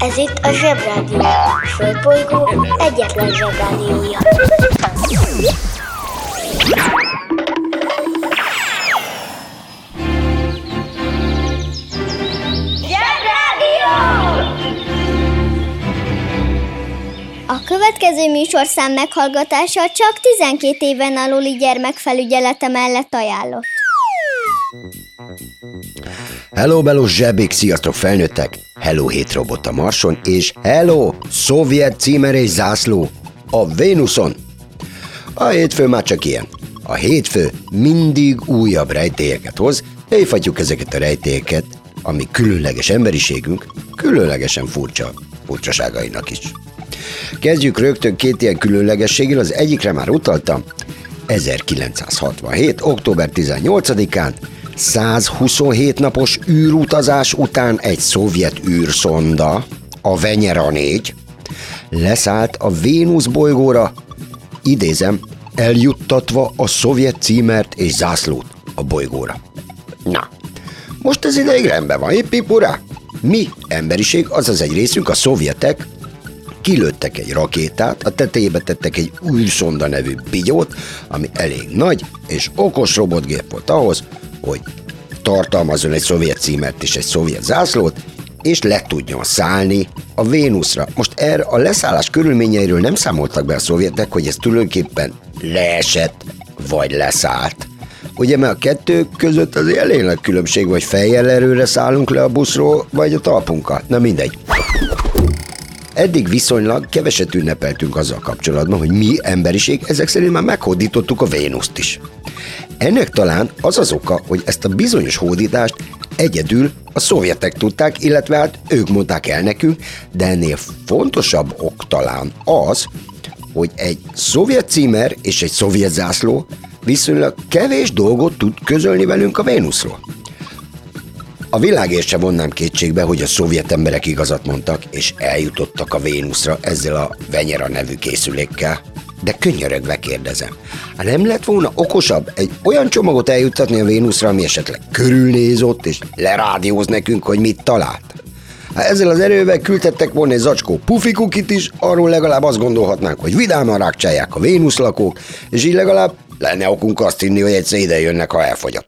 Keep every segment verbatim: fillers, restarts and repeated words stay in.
Ez itt a Zsebrádió, a Földbolygó egyetlen Zsebrádiója. Zsebrádió! A következő műsorszám meghallgatása csak tizenkét éven aluli gyermekfelügyelete mellett ajánlott. Hello, bello, zsebik, sziasztok felnőttek! Hello, hétrobot a Marson, és hello, szovjet címer és zászló a Vénuszon. A hétfő már csak ilyen. A hétfő mindig újabb rejtélyeket hoz, hívhatjuk ezeket a rejtélyeket, ami különleges emberiségünk, különlegesen furcsa furcsaságainak is. Kezdjük rögtön két ilyen különlegességgel, az egyikre már utaltam. ezerkilencszázhatvanhét. október tizennyolcadikán százhuszonhét napos űrutazás után egy szovjet űrszonda, a Venyera négy, leszállt a Vénusz bolygóra, idézem, eljuttatva a szovjet címert és zászlót a bolygóra. Na, most ez ideig rendben van, hipp hurrá! Mi, emberiség, azaz egy részünk, a szovjetek, kilőttek egy rakétát, a tetejébe tettek egy űrszonda nevű bigyót, ami elég nagy és okos robotgép volt ahhoz, hogy tartalmazzon egy szovjet címert és egy szovjet zászlót, és le tudjon szállni a Vénuszra. Most erre a leszállás körülményeiről nem számoltak be a szovjetek, hogy ez tulajdonképpen leesett, vagy leszállt. Ugye, mert a kettő között azért elég nagy különbség, vagy fejjel erőre szállunk le a buszról, vagy a talpunkkal. Na mindegy. Eddig viszonylag keveset ünnepeltünk azzal kapcsolatban, hogy mi, emberiség, ezek szerint már meghódítottuk a Vénuszt is. Ennek talán az az oka, hogy ezt a bizonyos hódítást egyedül a szovjetek tudták, illetve hát ők mondták el nekünk, de ennél fontosabb ok talán az, hogy egy szovjet címer és egy szovjet zászló viszonylag kevés dolgot tud közölni velünk a Vénuszról. A világért sem vonnám kétségbe, hogy a szovjet emberek igazat mondtak, és eljutottak a Vénuszra ezzel a Venyera nevű készülékkel. De könyörögve kérdezem, hát nem lett volna okosabb egy olyan csomagot eljuttatni a Vénuszra, ami esetleg körülnéz ott, és lerádióz nekünk, hogy mit talált? Hát ezzel az erővel küldtettek volna egy zacskó pufikukit is, arról legalább azt gondolhatnánk, hogy vidáman rákcsálják a Vénusz lakók, és így legalább lenne okunk azt hinni, hogy egyszer ide jönnek, ha elfogyott.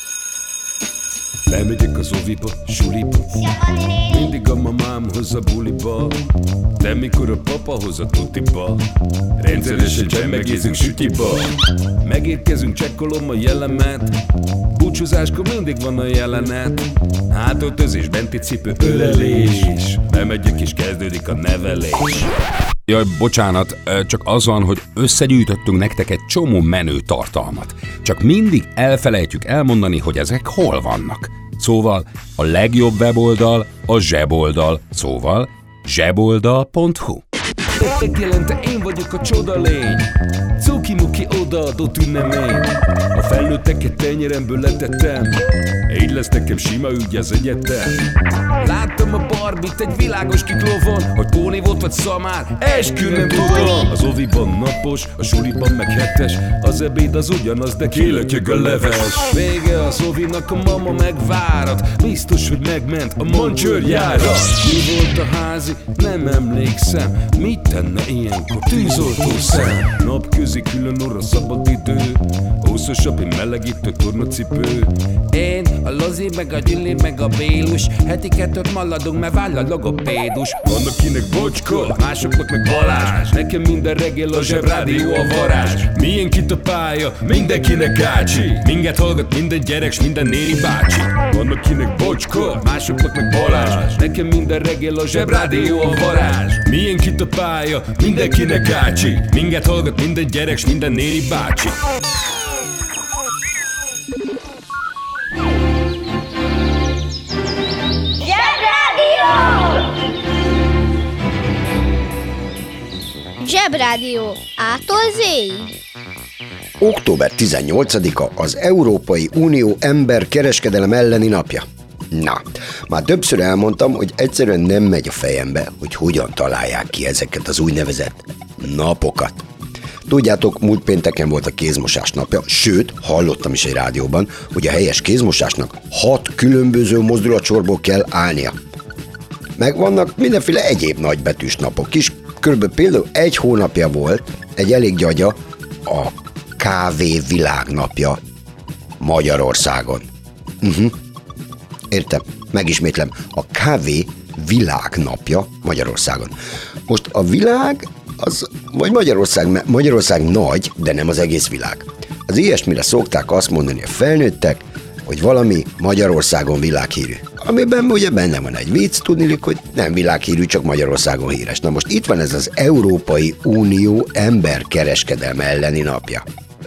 Lemegyek az oviba, suliba, mindig a mamám hoz a buliba, de mikor a papa hoz a tutiba, rendszeresen csemmegézünk sütiba. Megérkezünk, csekkolom a jellemet, búcsúzáskor mindig van a jelenet, hátöltözés, benti cipő, ölelés, bemegyek és kezdődik a nevelés. Jaj, bocsánat, csak az van, hogy összegyűjtöttünk nektek egy csomó menő tartalmat. Csak mindig elfelejtjük elmondani, hogy ezek hol vannak. Szóval a legjobb weboldal a zseboldal, szóval zseboldal pont hu. Megjelente én vagyok a csoda lény, cuki-muki odaadott ünnemény. A felnőtteket tenyeremből letettem, így lesz nekem sima ügy az egyetem. Láttam a Barbit egy világos kiklovon, hogy Póni volt vagy szamár, eskü nem tudom. Az oviban napos, a suliban meg hetes, az ebéd az ugyanaz, de kilötyög a leves. Vége az ovinak, a mama megvárat, biztos, hogy megment a mancsőrjára. Mi volt a házi? Nem emlékszem. Mit tenne ilyenkor tűzoltó szem? Napközi külön orra szabad idő, húszosabb, én melegítő tornacipő. Én, a Lozi, meg a Gyüli, meg a Bélus, heti kettőt maladunk, mert váll a logopédus. Van akinek Bocska, másoknak meg Balázs, nekem minden reggel a Zsebrádió a varázs. Milyen kit a pálya, mindenkinek ácsi, minket hallgat minden gyerek, s minden néri bácsi. Van akinek Bocska, másoknak meg Balázs, nekem minden reggel a Zsebrádió a varázs. Milyen kit a pálya, mindenkinek ácsi, minket hallgat minden gyerek, s minden néri bácsi. Zsebrádió A-tól Z-ig. október tizennyolcadika az Európai Unió emberkereskedelem elleni napja. Na, már többször elmondtam, hogy egyszerűen nem megy a fejembe, hogy hogyan találják ki ezeket az úgynevezett napokat. Tudjátok, múlt pénteken volt a kézmosás napja, sőt, hallottam is egy rádióban, hogy a helyes kézmosásnak hat különböző mozdulatsorból kell állnia. Meg vannak mindenféle egyéb nagybetűs napok is. Körülbelül például egy hónapja volt egy elég gyagya a kávé világnapja Magyarországon. Uh-huh. Értem, megismétlem, a kávé világnapja Magyarországon. Most a világ, az, vagy Magyarország, Magyarország nagy, de nem az egész világ. Az ilyesmire szokták azt mondani a felnőttek, hogy valami Magyarországon világhírű. Amiben ugye benne van egy vicc, tudnilik, hogy nem világhírű, csak Magyarországon híres. Na most itt van ez az Európai Unió emberkereskedelme elleni napja.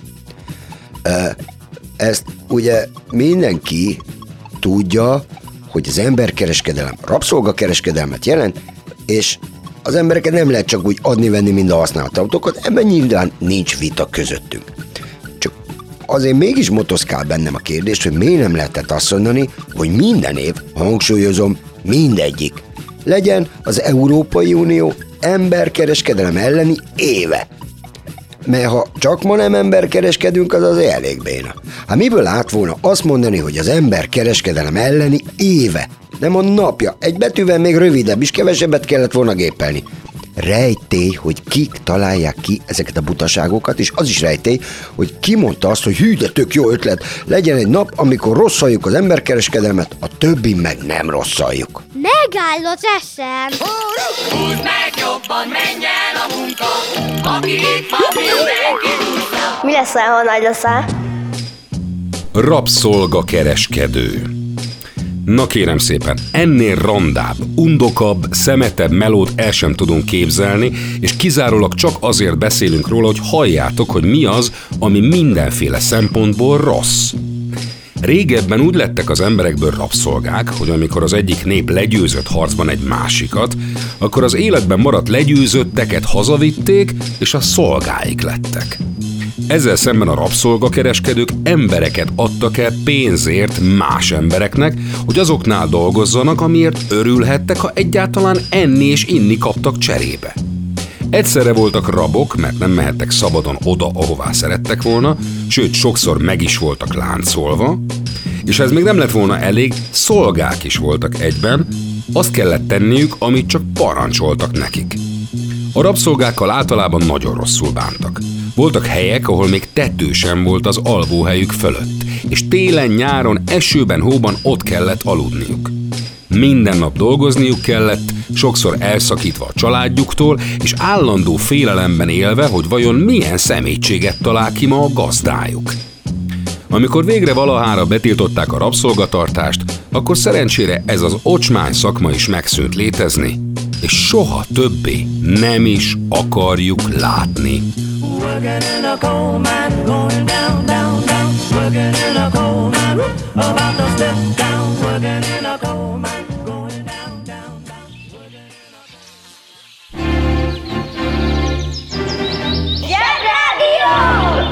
Ezt ugye mindenki tudja, hogy az emberkereskedelem rabszolgakereskedelmet jelent, és az embereket nem lehet csak úgy adni-venni, mind a használt autókat, ebben nyilván nincs vita közöttünk. Csak azért mégis motoszkál bennem a kérdés, hogy miért nem lehetett azt mondani, hogy minden év, hangsúlyozom, mindegyik, legyen az Európai Unió emberkereskedelem elleni éve. Mert ha csak ma nem emberkereskedünk, az azért elég béna. Hát miből állt volna azt mondani, hogy az emberkereskedelem elleni éve, nem a napja, egy betűvel még rövidebb is, kevesebbet kellett volna gépelni. Rejtély, hogy kik találják ki ezeket a butaságokat, és az is rejtély, hogy ki mondta azt, hogy hű, de tök jó ötlet, legyen egy nap, amikor rosszaljuk az emberkereskedelmet, a többi meg nem rosszaljuk. Megáll az eszem! Húzd meg jobban, menjen a munka, aki itt van, mindenki húzza. Mi leszel, ha nagy leszel? Rabszolgakereskedő. Na kérem szépen, ennél randább, undokabb, szemetebb melót el sem tudunk képzelni, és kizárólag csak azért beszélünk róla, hogy halljátok, hogy mi az, ami mindenféle szempontból rossz. Régebben úgy lettek az emberekből rabszolgák, hogy amikor az egyik nép legyőzött harcban egy másikat, akkor az életben maradt legyőzötteket hazavitték, és a szolgáik lettek. Ezzel szemben a rabszolgakereskedők embereket adtak el pénzért más embereknek, hogy azoknál dolgozzanak, amiért örülhettek, ha egyáltalán enni és inni kaptak cserébe. Egyszerre voltak rabok, mert nem mehettek szabadon oda, ahová szerettek volna, sőt, sokszor meg is voltak láncolva, és ha ez még nem lett volna elég, szolgák is voltak egyben, azt kellett tenniük, amit csak parancsoltak nekik. A rabszolgákkal általában nagyon rosszul bántak. Voltak helyek, ahol még tető sem volt az alvóhelyük fölött, és télen, nyáron, esőben, hóban ott kellett aludniuk. Minden nap dolgozniuk kellett, sokszor elszakítva a családjuktól, és állandó félelemben élve, hogy vajon milyen szemétséget talál ki ma a gazdájuk. Amikor végre valahára betiltották a rabszolgatartást, akkor szerencsére ez az ocsmány szakma is megszűnt létezni, és soha többé nem is akarjuk látni. Working in a coal mine, going down, down, down. Working in a coal mine, about to step down. Working in a coal mine, going down, down, down. Zsebrádió!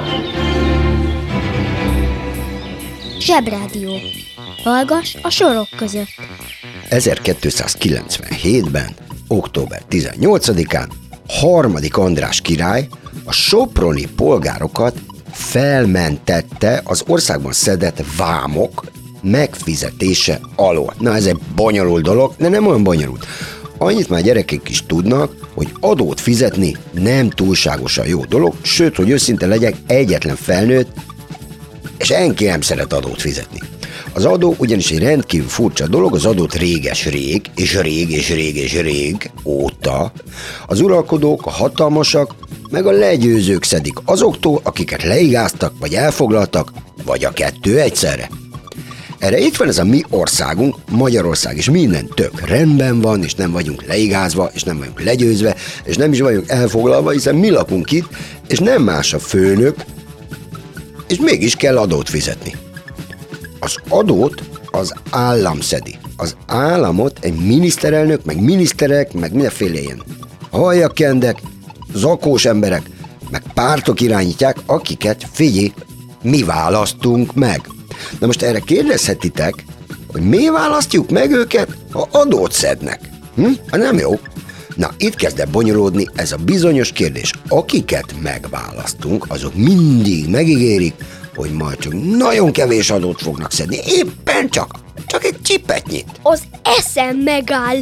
Zsebrádió. Hallgass a sorok között. ezerkétszázkilencvenhétben, október tizennyolcadikán Harmadik András király a soproni polgárokat felmentette az országban szedett vámok megfizetése alól. Na, ez egy bonyolult dolog, de nem olyan bonyolult. Annyit már gyerekek is tudnak, hogy adót fizetni nem túlságosan jó dolog, sőt, hogy őszinte legyek, egyetlen felnőtt, és senki nem szeret adót fizetni. Az adó ugyanis egy rendkívül furcsa dolog, az adót réges-rég, és rég, és rég, és rég óta az uralkodók, a hatalmasak, meg a legyőzők szedik azoktól, akiket leigáztak, vagy elfoglaltak, vagy a kettő egyszerre. Erre itt van ez a mi országunk, Magyarország, és minden tök rendben van, és nem vagyunk leigázva, és nem vagyunk legyőzve, és nem is vagyunk elfoglalva, hiszen mi lakunk itt, és nem más a főnök, és mégis kell adót fizetni. Az adót az állam szedi. Az államot egy miniszterelnök, meg miniszterek, meg mindenféle ilyen halljakendek, zakós emberek, meg pártok irányítják, akiket, figyelj, mi választunk meg. Na most erre kérdezhetitek, hogy miért választjuk meg őket, ha adót szednek? Hm? Hát nem jó. Na, itt kezd el bonyolódni ez a bizonyos kérdés. Akiket megválasztunk, azok mindig megígérik, hogy majd csak nagyon kevés adót fognak szedni. Éppen csak, csak egy csipetnyit. Az eszem megáll.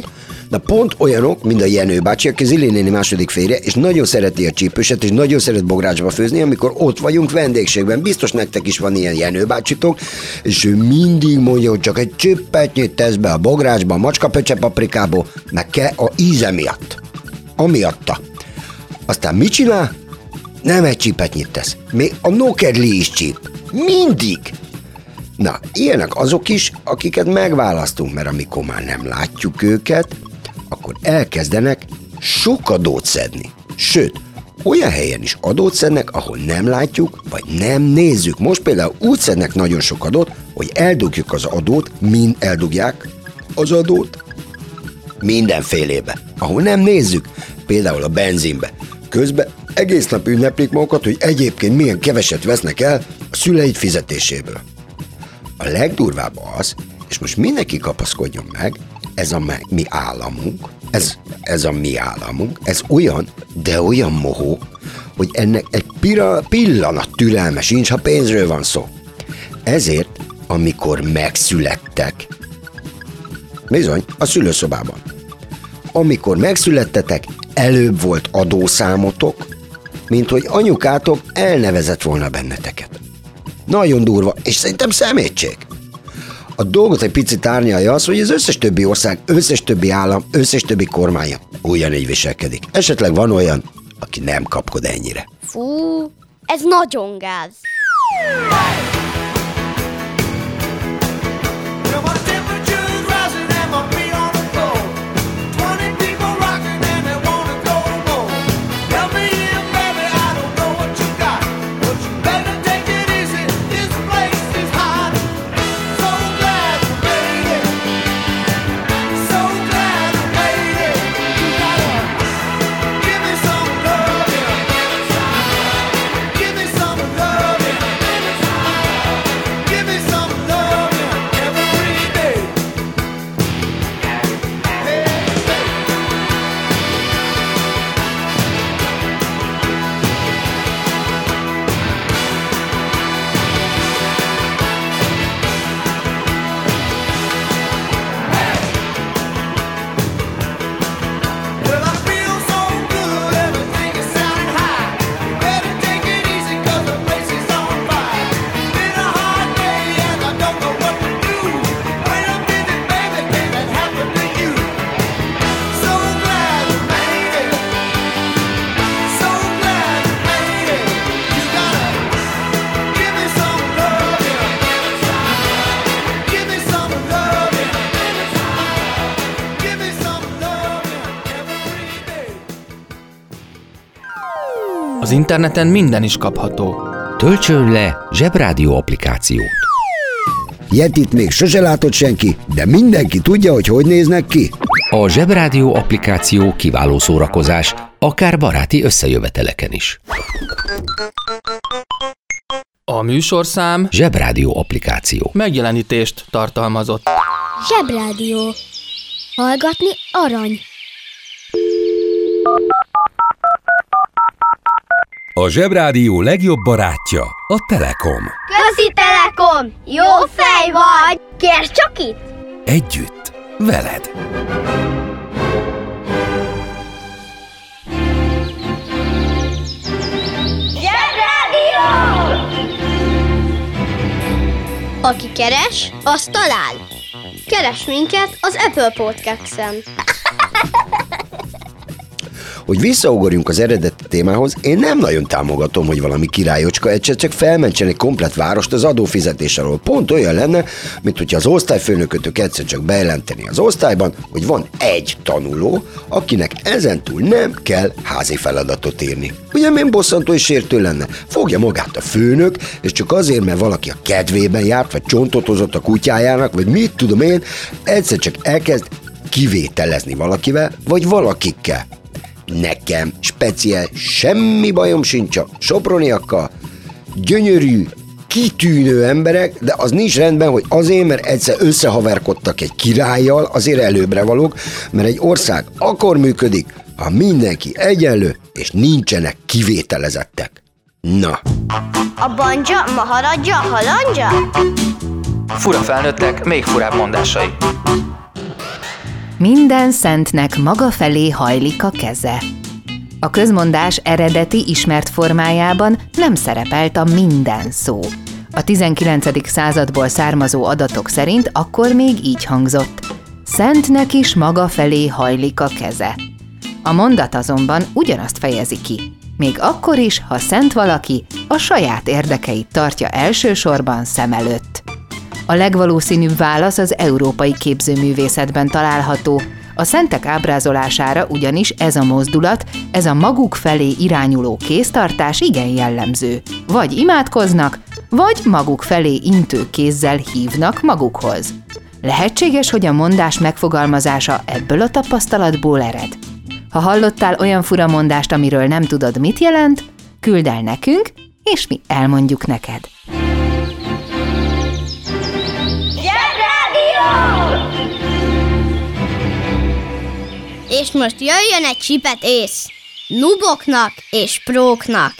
Na pont olyanok, mint a Jenő bácsi, aki Zili néni második férje, és nagyon szereti a csípőset, és nagyon szeret bográcsba főzni, amikor ott vagyunk vendégségben. Biztos nektek is van ilyen Jenő bácsitok, és ő mindig mondja, hogy csak egy csöppetnyit tesz be a bográcsba, a macskapöcse paprikából, meg kell a íze miatt. Amiatta. Aztán mit csinál? Nem egy csípetnyit tesz. Még a nokedli is csíp. Mindig. Na, ilyenek azok is, akiket megválasztunk, mert amikor már nem látjuk őket, akkor elkezdenek sok adót szedni. Sőt, olyan helyen is adót szednek, ahol nem látjuk, vagy nem nézzük. Most például úgy szednek nagyon sok adót, hogy eldugjuk az adót, mind eldugják az adót mindenfélébe, ahol nem nézzük, például a benzinbe. Közben egész nap ünneplik magukat, hogy egyébként milyen keveset vesznek el a szüleid fizetéséből. A legdurvább az, és most mindenki kapaszkodjon meg, ez a mi államunk, ez, ez a mi államunk, ez olyan, de olyan mohó, hogy ennek egy pira, pillanat türelme sincs, ha pénzről van szó. Ezért, amikor megszülettek, bizony, a szülőszobában, amikor megszülettetek, előbb volt adószámotok, mint hogy anyukátok elnevezett volna benneteket. Nagyon durva, és szerintem szemétség. A dolgot egy picit árnyalja az, hogy az összes többi ország, összes többi állam, összes többi kormánya ugyanígy viselkedik. Esetleg van olyan, aki nem kapkod ennyire. Fú, ez nagyon gáz. Az interneten minden is kapható. Töltsön le Zsebrádió applikációt. Yetit még sose látott senki, de mindenki tudja, hogy hogy néznek ki. A Zsebrádió applikáció kiváló szórakozás, akár baráti összejöveteleken is. A műsorszám Zsebrádió applikáció megjelenítést tartalmazott. Zsebrádió. Hallgatni arany. A Zsebrádió legjobb barátja a Telekom. Közi Telekom! Jó fej vagy! Kérd csak itt! Együtt, veled! Zsebrádió! Aki keres, az talál. Keres minket az Apple Podcast-en. Hogy visszaugorjunk az eredeti témához, én nem nagyon támogatom, hogy valami királyocska egyszer csak felmentsen egy komplett várost az adófizetés alól. Pont olyan lenne, mint hogyha az osztályfőnökötök egyszer csak bejelenteni az osztályban, hogy van egy tanuló, akinek ezentúl nem kell házi feladatot írni. Ugye milyen bosszantó és sértő lenne? Fogja magát a főnök, és csak azért, mert valaki a kedvében járt, vagy csontot hozott a kutyájának, vagy mit tudom én, egyszer csak elkezd kivételezni valakivel, vagy valakikkel. Nekem speciál semmi bajom sincs a soproniakkal, gyönyörű, kitűnő emberek, de az nincs rendben, hogy azért, mert egyszer összehaverkodtak egy királlyal, azért előbbre valók, mert egy ország akkor működik, ha mindenki egyenlő, és nincsenek kivételezettek. Na. A banja, maharadja, halandja? Fura felnőttek, még furább mondásai. Minden szentnek maga felé hajlik a keze. A közmondás eredeti ismert formájában nem szerepelt a minden szó. A tizenkilencedik századból származó adatok szerint akkor még így hangzott: szentnek is maga felé hajlik a keze. A mondat azonban ugyanazt fejezi ki, még akkor is, ha szent valaki a saját érdekeit tartja elsősorban szem előtt. A legvalószínűbb válasz az európai képzőművészetben található. A szentek ábrázolására ugyanis ez a mozdulat, ez a maguk felé irányuló kéztartás igen jellemző. Vagy imádkoznak, vagy maguk felé intő kézzel hívnak magukhoz. Lehetséges, hogy a mondás megfogalmazása ebből a tapasztalatból ered. Ha hallottál olyan fura mondást, amiről nem tudod, mit jelent, küldd el nekünk, és mi elmondjuk neked. És most jöjjön egy csipet ész, nuboknak és próknak.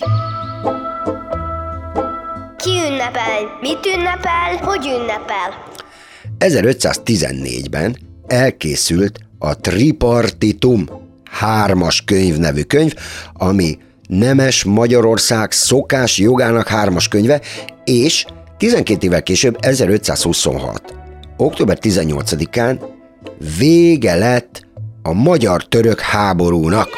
Ki ünnepel? Mit ünnepel? Hogy ünnepel? ezerötszáztizennégyben elkészült a Tripartitum hármas könyv nevű könyv, ami Nemes Magyarország szokás jogának hármas könyve, és tizenkét évvel később, ezerötszázhuszonhat. október tizennyolcadikán vége lett a magyar-török háborúnak,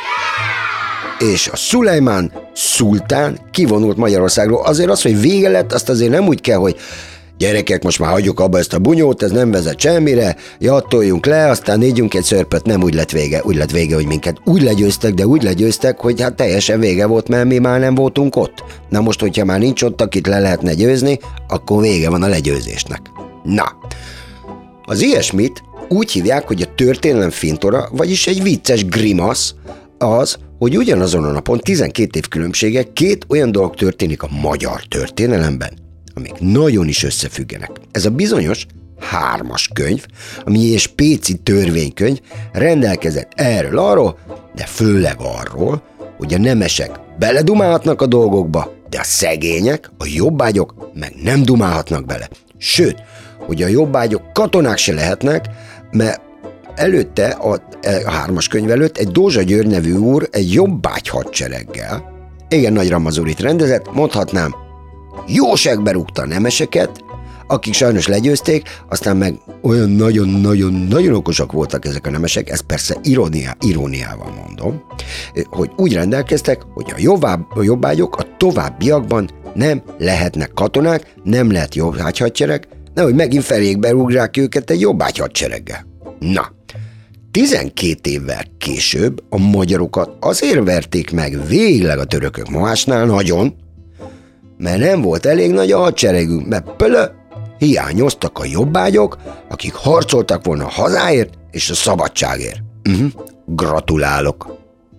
és a Szulejmán szultán kivonult Magyarországról. Azért az, hogy vége lett, azt azért nem úgy kell, hogy gyerekek, most már hagyjuk abba ezt a bunyót, ez nem vezet semmire, jattoljunk le, aztán négyünk egy szörpöt. Nem úgy lett vége, úgy lett vége, hogy minket úgy legyőztek, de úgy legyőztek, hogy hát teljesen vége volt, mert mi már nem voltunk ott. Na most, hogyha már nincs ott, akit le lehetne győzni, akkor vége van a legyőzésnek. Na, az ilyesmit úgy hívják, hogy a történelem fintora, vagyis egy vicces grimasz, az, hogy ugyanazon a napon tizenkét év különbsége két olyan dolog történik a magyar történelemben, amik nagyon is összefüggenek. Ez a bizonyos hármas könyv, ami egy spéci törvénykönyv, rendelkezett erről arról, de főleg arról, hogy a nemesek beledumálhatnak a dolgokba, de a szegények, a jobbágyok meg nem dumálhatnak bele. Sőt, hogy a jobbágyok katonák se lehetnek, mert előtte, a, a hármas könyv előtt egy Dózsa György nevű úr egy jobbágy hadsereggel, igen nagy ramazurit rendezett, mondhatnám, jóságbe rúgta a nemeseket, akik sajnos legyőzték, aztán meg olyan nagyon-nagyon-nagyon okosak voltak ezek a nemesek, ezt persze irónia, iróniával mondom, hogy úgy rendelkeztek, hogy a, jobbáb, a jobbágyok a továbbiakban nem lehetnek katonák, nem lehet jobbágy hadsereg, nehogy megint felékbe rúgrák őket egy jobbágy hadsereggel. Na, tizenkét évvel később a magyarokat azért verték meg végleg a törökök Mohácsnál nagyon, mert nem volt elég nagy a hadseregünk, mert pölö, hiányoztak a jobbágyok, akik harcoltak volna a hazáért és a szabadságért. Uh-huh. Gratulálok!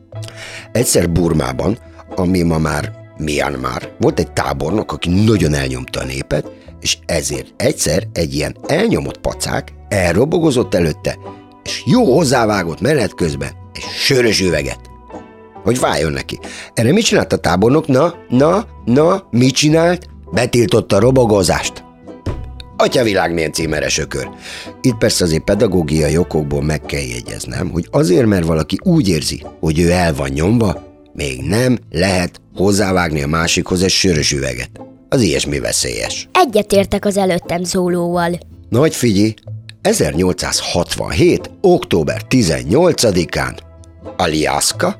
Egyszer Burmában, ami ma már Myanmar, volt egy tábornok, aki nagyon elnyomta a népet, és ezért egyszer egy ilyen elnyomott pacák elrobogozott előtte, és jó hozzávágott menet közben egy sörös üveget, hogy váljon neki. Erre mit csinált a tábornok? Na, na, na, mit csinált? Betiltotta a robogozást. Atyavilág, milyen címeres ökör. Itt persze azért pedagógiai okokból meg kell jegyeznem, hogy azért, mert valaki úgy érzi, hogy ő el van nyomva, még nem lehet hozzávágni a másikhoz egy sörös üveget. Az ilyesmi veszélyes. Egyetértek az előttem szólóval. Nagy figyelj, ezernyolcszázhatvanhét. október tizennyolcadikán Aljaska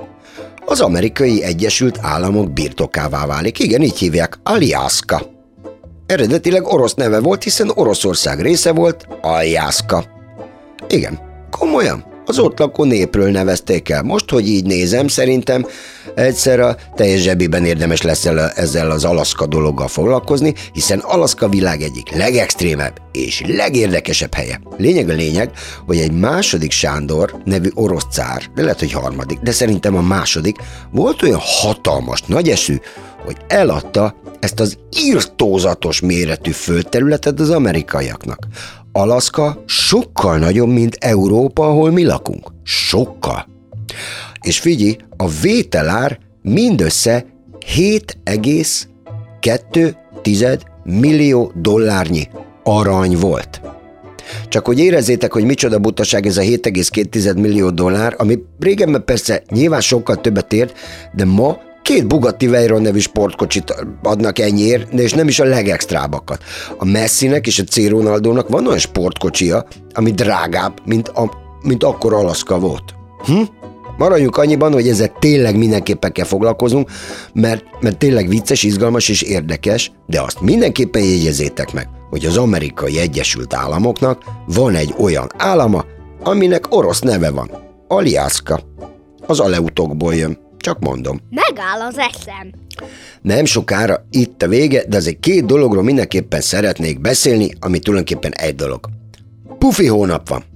az Amerikai Egyesült Államok birtokává válik. Igen, így hívják, Aljaska. Eredetileg orosz neve volt, hiszen Oroszország része volt, Aljaska. Igen, komolyan. Az ott lakó népről nevezték el. Most, hogy így nézem, szerintem egyszer a teljes zsebiben érdemes lesz ezzel az Alaszka dologgal foglalkozni, hiszen Alaszka világ egyik legextrémebb és legérdekesebb helye. Lényeg a lényeg, hogy egy második Sándor nevű orosz cár, de lehet, hogy harmadik, de szerintem a második, volt olyan hatalmas nagyeszű, hogy eladta ezt az irtózatos méretű földterületet az amerikaiaknak. Alaszka sokkal nagyobb, mint Európa, ahol mi lakunk. Sokkal. És figyelj, a vételár mindössze hét egész kettő millió dollárnyi arany volt. Csak hogy érezzétek, hogy micsoda butaság ez a hét egész két millió dollár, ami régenben persze nyilván sokkal többet ért, de ma két Bugatti Veyron nevű sportkocsit adnak ennyiért, de és nem is a legextrábbakat. A Messinek és a C. Ronaldónak van olyan sportkocsia, ami drágább, mint, a, mint akkor Alaszka volt. Hm? Maradjunk annyiban, hogy ezzel tényleg mindenképpen kell foglalkozunk, mert, mert tényleg vicces, izgalmas és érdekes, de azt mindenképpen jegyezzétek meg, hogy az Amerikai Egyesült Államoknak van egy olyan állama, aminek orosz neve van. Aljaszka. Az aleutokból jön. Csak mondom. Megáll az eszem. Nem sokára itt a vége, de azért két dologról mindenképpen szeretnék beszélni, ami tulajdonképpen egy dolog. Pufi hónap van.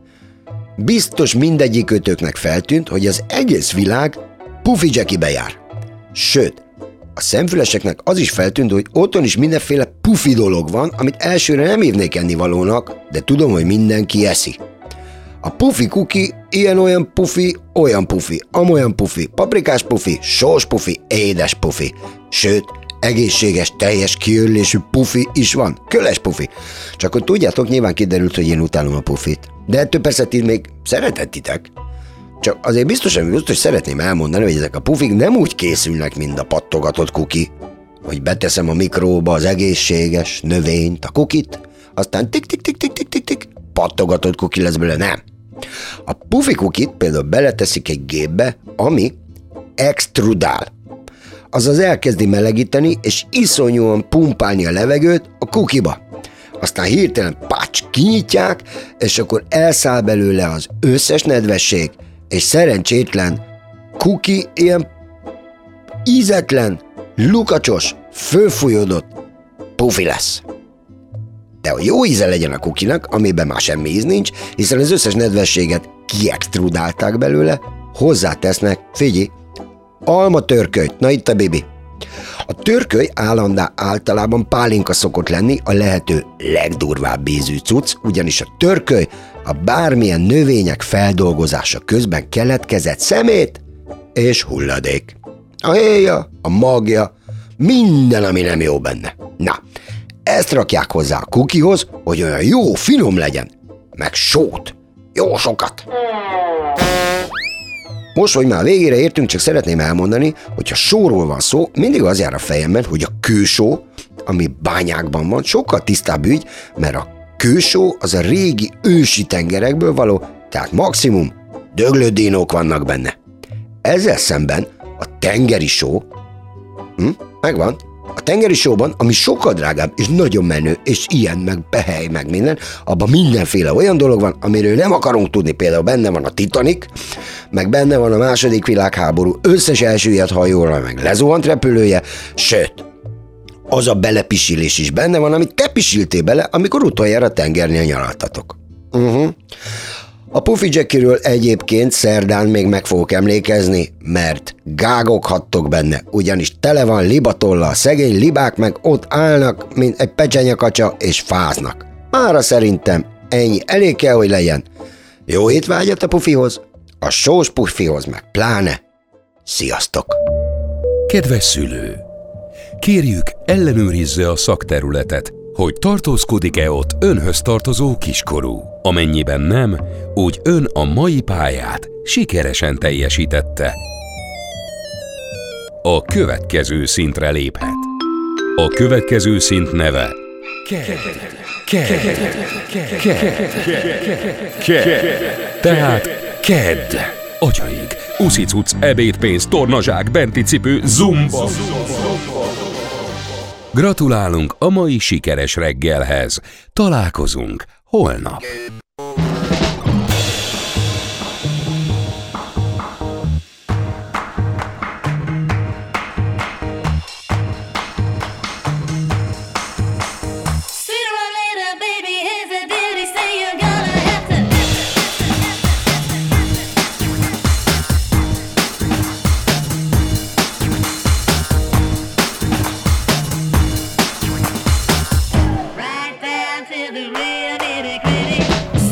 Biztos mindegyikőtöknek feltűnt, hogy az egész világ Pufi Jackibe jár. Sőt, a szemfüleseknek az is feltűnt, hogy otthon is mindenféle pufi dolog van, amit elsőre nem hívnék ennivalónak, de tudom, hogy mindenki eszi. A pufi kuki, ilyen-olyan pufi, olyan pufi, amolyan pufi, paprikás pufi, sós pufi, édes pufi. Sőt, egészséges, teljes kiörlésű pufi is van, köles pufi. Csak hogy tudjátok, nyilván kiderült, hogy én utálom a pufit. De ettől persze ti még szeretetitek. Csak azért biztosan, biztos szeretném elmondani, hogy ezek a pufik nem úgy készülnek, mint a pattogatott kuki, hogy beteszem a mikróba az egészséges növényt, a kukit, aztán tik-tik-tik-tik-tik-tik, pattogatott kuki lesz belőle, nem. A pufi kukit például beleteszik egy gépbe, ami extrudál. Azaz elkezdi melegíteni, és iszonyúan pumpálni a levegőt a kukiba. Aztán hirtelen pács, kinyitják, és akkor elszáll belőle az összes nedvesség, és szerencsétlen kuki ilyen ízetlen, lukacsos, fölfújódott pufi lesz. De hogy jó íze legyen a kukinak, amiben már semmi íz nincs, hiszen az összes nedvességet kiextrudálták belőle, hozzátesznek, figyelj, alma törkölyt, na itt a bibi. A törköly állandá általában pálinka szokott lenni, a lehető legdurvább ízű cucc, ugyanis a törköly a bármilyen növények feldolgozása közben keletkezett szemét és hulladék. A héja, a magja, minden, ami nem jó benne. Na, ezt rakják hozzá a kukihoz, hogy olyan jó, finom legyen, meg sót, jó sokat. Most, hogy már végére értünk, csak szeretném elmondani, hogy ha sóról van szó, mindig az jár a fejemben, hogy a kősó, ami bányákban van, sokkal tisztább ügy, mert a kősó az a régi ősi tengerekből való, tehát maximum döglő dinók vannak benne. Ezzel szemben a tengeri só, hm, megvan, a tengeri sóban, ami sokkal drágább, és nagyon menő, és ilyen, meg behely, meg minden, abban mindenféle olyan dolog van, amiről nem akarunk tudni, például benne van a Titanic, meg benne van a második világháború összes elsüllyedt hajóra, meg lezuhant repülője, sőt, az a belepisilés is benne van, amit te pisiltél bele, amikor utoljára tengernél nyaraltatok. Uh-huh. A Pufi Jackiről egyébként szerdán még meg fogok emlékezni, mert gágoghattok benne, ugyanis tele van libatollal, szegény libák meg ott állnak, mint egy pecsenyekacsa, és fáznak. Mára szerintem ennyi elég kell, hogy legyen. Jó étvágyat a Pufihoz, a sós Pufihoz meg pláne. Sziasztok! Kedves szülő! Kérjük, ellenőrizze a szakterületet, hogy tartózkodik-e ott önhöz tartozó kiskorú. Amennyiben nem, úgy ön a mai pályát sikeresen teljesítette. A következő szintre léphet. A következő szint neve Ked. Ked. Ked. Ked. Tehát Ked. Atyaik, uszicuc, ebédpénz, tornazsák, benti cipő, zumba. Gratulálunk a mai sikeres reggelhez. Találkozunk holnap. Right down to the real nitty gritty.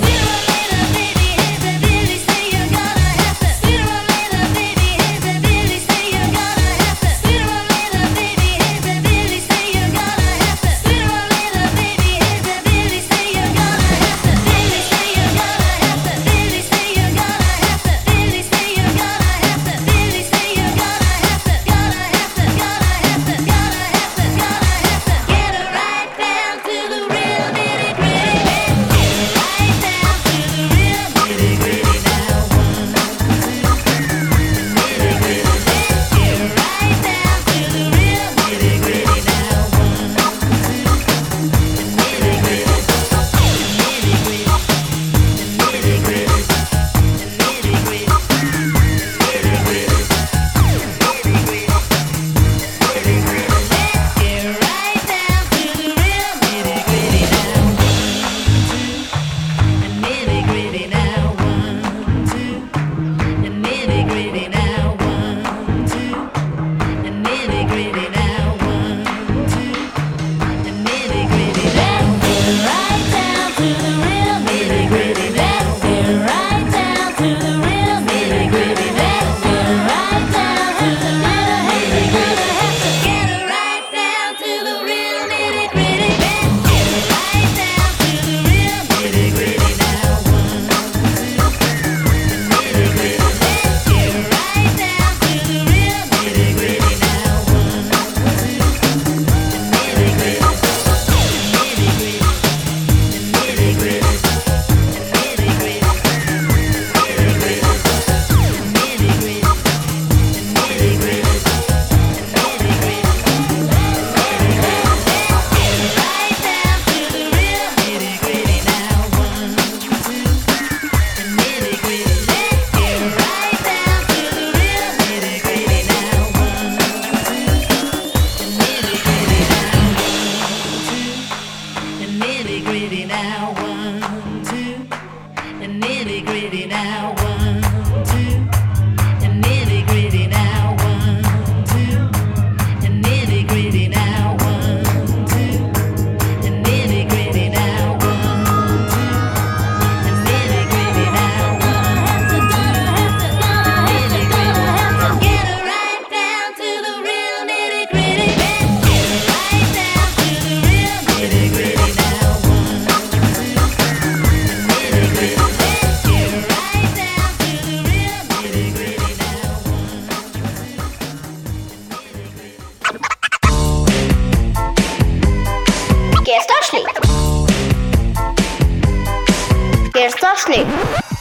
gritty now, one, two, and nitty gritty now, one, two, and nitty gritty now, one, two, and nitty gritty now, one, two, and nitty gritty now, one, two, nitty gritty. Get her right down to the real nitty gritty. Get her right down to the real nitty gritty now, one, two, and nitty gritty. Get her right down to the real nitty gritty now, one, two, and nitty gritty. Kérsz tasni? Kérsz tasni?